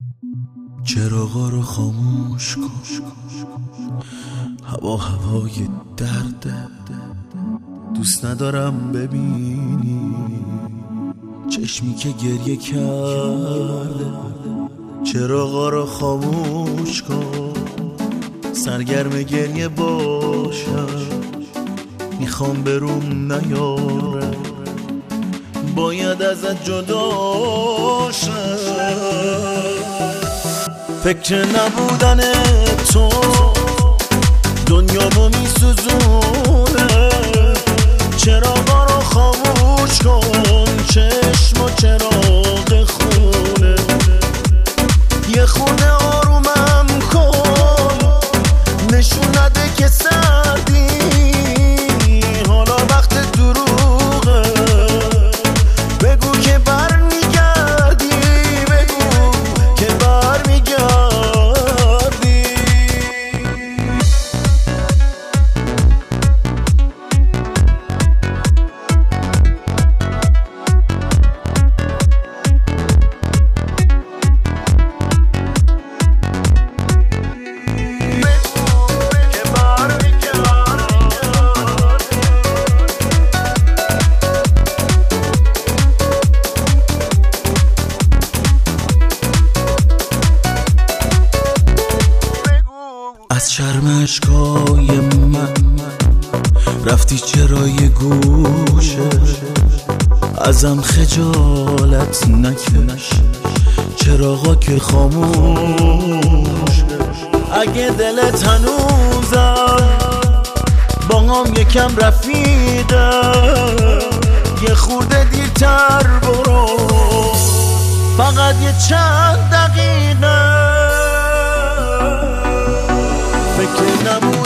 چراغا رو خاموش کن، هوا هوای درده، دوست ندارم ببینی چشمی که گریه کرده. چراغا رو خاموش کن، سرگرم گریه باشم، میخوام بروم نیاره، باید ازت جدا شم. فکر نبودن تو دنیامو میسوزونه. چراغا رو خاموش کن، چشم و چراغ خونه، یه خونه آرومم کن، نشون نده که سردی، حالا وقت دروغه، بگو که برمیگردی، بگو که برمیگردی. از شرم اشکای من رفتی چرا یه گوشه، ازم خجالت نکش، چراغا که خاموش. اگه دلت هنوزم با هم یکم رفیقه، یه خورده دیرتر برو، فقط یه چند دقیقه. فکر نبود